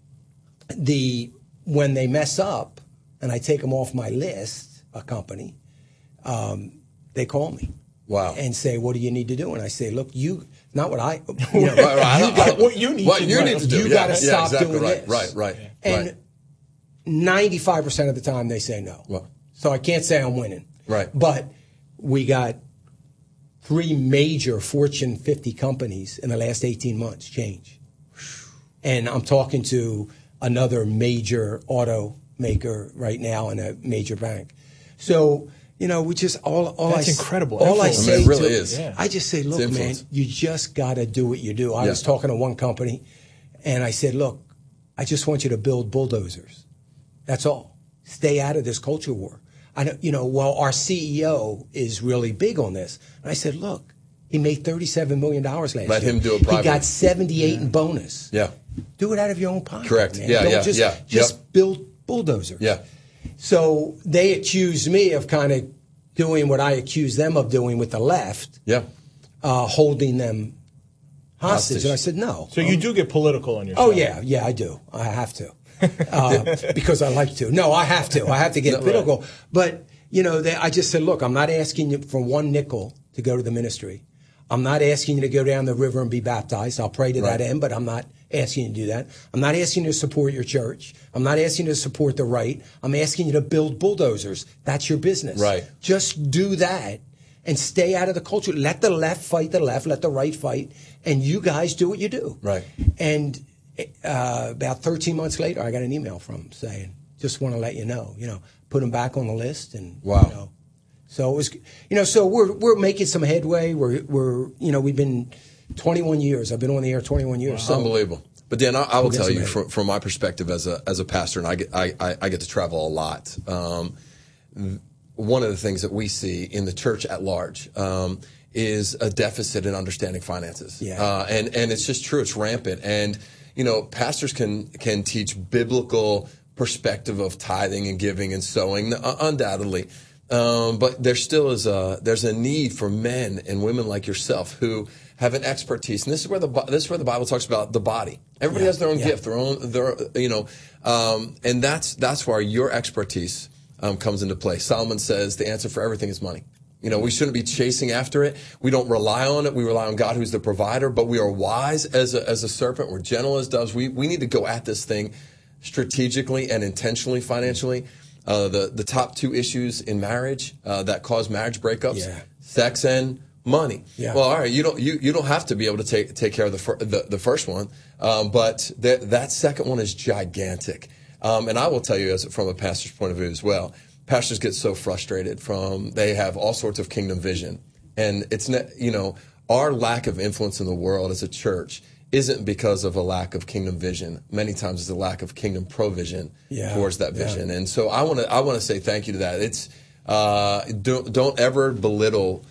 when they mess up and I take them off my list, a company, they call me. Wow. And say, what do you need to do? And I say, look, not what what you need to do. You got to stop doing this. Right. And 95% of the time they say no. Well, so I can't say I'm winning. Right. But we got 3 major Fortune 50 companies in the last 18 months change. And I'm talking to another major automaker right now and a major bank. So, we just That's incredible. All I say it really is. I just say, look, man, you just got to do what you do. I was talking to one company, and I said, look, I just want you to build bulldozers. That's all. Stay out of this culture war. Well, our CEO is really big on this. And I said, look, he made $37 million last year. Let him do it privately. He got 78 in bonus. Yeah. Do it out of your own pocket. Correct. Man. Yeah, Just build bulldozers. Yeah. So they accused me of kind of doing what I accused them of doing with the left. Yeah. Holding them hostage. And I said, no. So you do get political on your show. Oh, yeah, I do. I have to. Because I like to. No, I have to. I have to get political. Right. But, I just said, look, I'm not asking you for one nickel to go to the ministry. I'm not asking you to go down the river and be baptized. I'll pray to that end, but I'm not asking you to do that. I'm not asking you to support your church. I'm not asking you to support the right. I'm asking you to build bulldozers. That's your business. Right. Just do that and stay out of the culture. Let the left fight the left. Let the right fight. And you guys do what you do. Right. And about 13 months later, I got an email from him saying, just want to let you know, put him back on the list. And, wow. So it was, so we're making some headway. We've been 21 years. I've been on the air 21 years. Wow. So unbelievable. But Dan, I will tell you from my perspective as a pastor, and I get to travel a lot. One of the things that we see in the church at large is a deficit in understanding finances. Yeah. And it's just true. It's rampant. And pastors can teach biblical perspective of tithing and giving and sowing, undoubtedly. But there still is there's a need for men and women like yourself who have an expertise, and this is where the Bible talks about the body. Everybody has their own gift, and that's where your expertise comes into play. Solomon says the answer for everything is money. We shouldn't be chasing after it. We don't rely on it. We rely on God, who's the provider. But we are wise as a serpent. We're gentle as doves. We need to go at this thing strategically and intentionally, financially. The top two issues in marriage that cause marriage breakups: sex and money. Yeah. Well, all right, you don't have to be able to take care of the first one, but that second one is gigantic. And I will tell you, from a pastor's point of view as well, pastors get so frustrated they have all sorts of kingdom vision, and it's our lack of influence in the world as a church isn't because of a lack of kingdom vision. Many times it's a lack of kingdom provision towards that vision. And so I want to say thank you to that. It's don't ever belittle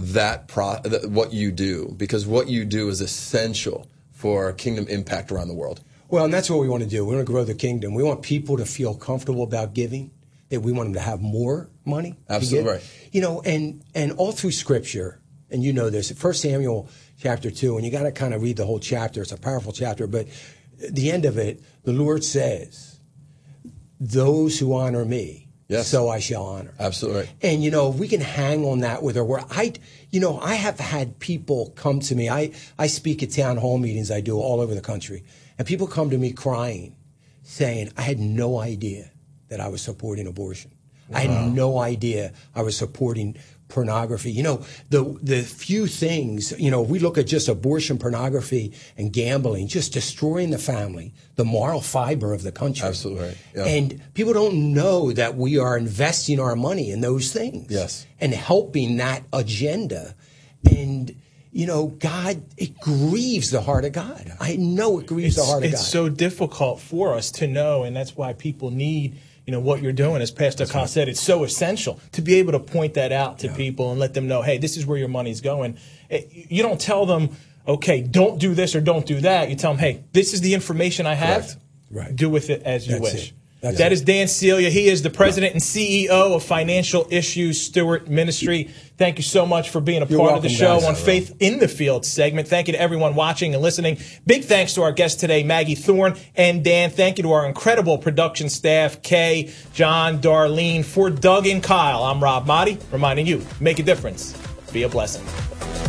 what you do, because what you do is essential for kingdom impact around the world. Well, and that's what we want to do. We want to grow the kingdom. We want people to feel comfortable about giving. That we want them to have more money. Absolutely right. And all through Scripture, and this, 1 Samuel chapter 2, and you got to kind of read the whole chapter. It's a powerful chapter, but at the end of it, the Lord says, "Those who honor me, so I shall honor." Absolutely right. And if we can hang on that with our word, I have had people come to me. I speak at town hall meetings. I do all over the country, and people come to me crying, saying, "I had no idea that I was supporting abortion. Wow. I had no idea I was supporting pornography." The few things, we look at just abortion, pornography, and gambling, just destroying the family, the moral fiber of the country. Absolutely right. Yeah. And people don't know that we are investing our money in those things. Yes. And helping that agenda. And God, it grieves the heart of God. I know it grieves the heart of God. It's so difficult for us to know, and that's why people need what you're doing. As Pastor Kyle said, it's so essential to be able to point that out to people and let them know, hey, this is where your money's going. You don't tell them, okay, don't do this or don't do that. You tell them, hey, this is the information I have. Correct. Right. Do with it as you wish. That is Dan Celia. He is the president and CEO of Financial Issues Stewart Ministry. Thank you so much for being a part of the show on Faith in the Field segment. Thank you to everyone watching and listening. Big thanks to our guests today, Maggie Thorne and Dan. Thank you to our incredible production staff, Kay, John, Darlene. For Doug and Kyle, I'm Rob Motti, reminding you, make a difference. Be a blessing.